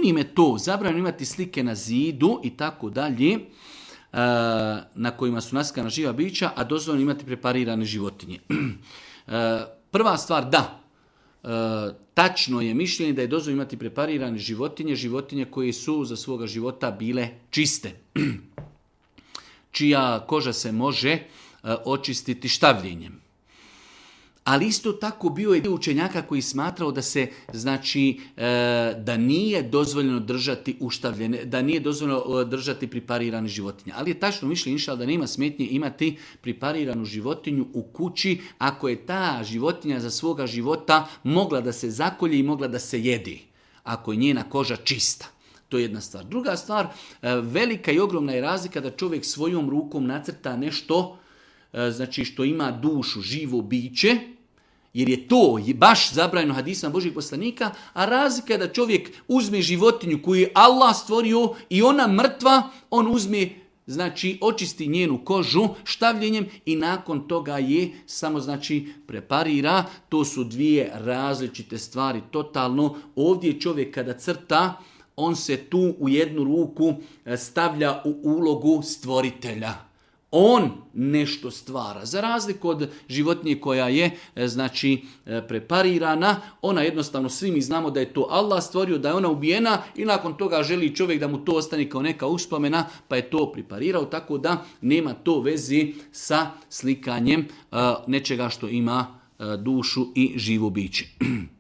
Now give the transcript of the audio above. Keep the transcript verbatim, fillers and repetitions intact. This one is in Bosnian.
im je to zabranjeno imati slike na zidu i tako dalje, na kojima su naskana živa bića, a dozvoljeno imati preparirane životinje. Prva stvar, da, tačno je mišljenje da je dozvoljeno imati preparirane životinje, životinje koje su za svoga života bile čiste, čija koža se može očistiti štavljenjem. Ali isto tako bio je dio učenjaka koji smatrao da se, znači, da nije dozvoljeno držati uštavljene, da nije dozvoljeno držati preparirane životinje. Ali je tačno mišljenje inšal da nema smetnje imati prepariranu životinju u kući ako je ta životinja za svoga života mogla da se zakolje i mogla da se jedi, ako je njena koža čista. To je jedna stvar. Druga stvar, velika i ogromna je razlika da čovjek svojom rukom nacrta nešto, znači što ima dušu, živo biće, jer je to baš zabranjeno hadisama Božjih poslanika, a razlika je da čovjek uzme životinju koju je Allah stvorio i ona mrtva, on uzme, znači očisti njenu kožu štavljenjem i nakon toga je samo, znači, preparira. To su dvije različite stvari totalno. Ovdje čovjek kada crta, on se tu u jednu ruku stavlja u ulogu stvoritelja. On nešto stvara. Za razliku od životinje koja je, znači, preparirana, ona jednostavno, svi mi znamo da je to Allah stvorio, da je ona ubijena i nakon toga želi čovjek da mu to ostane kao neka uspomena, pa je to preparirao, tako da nema to vezi sa slikanjem nečega što ima dušu i živo biće.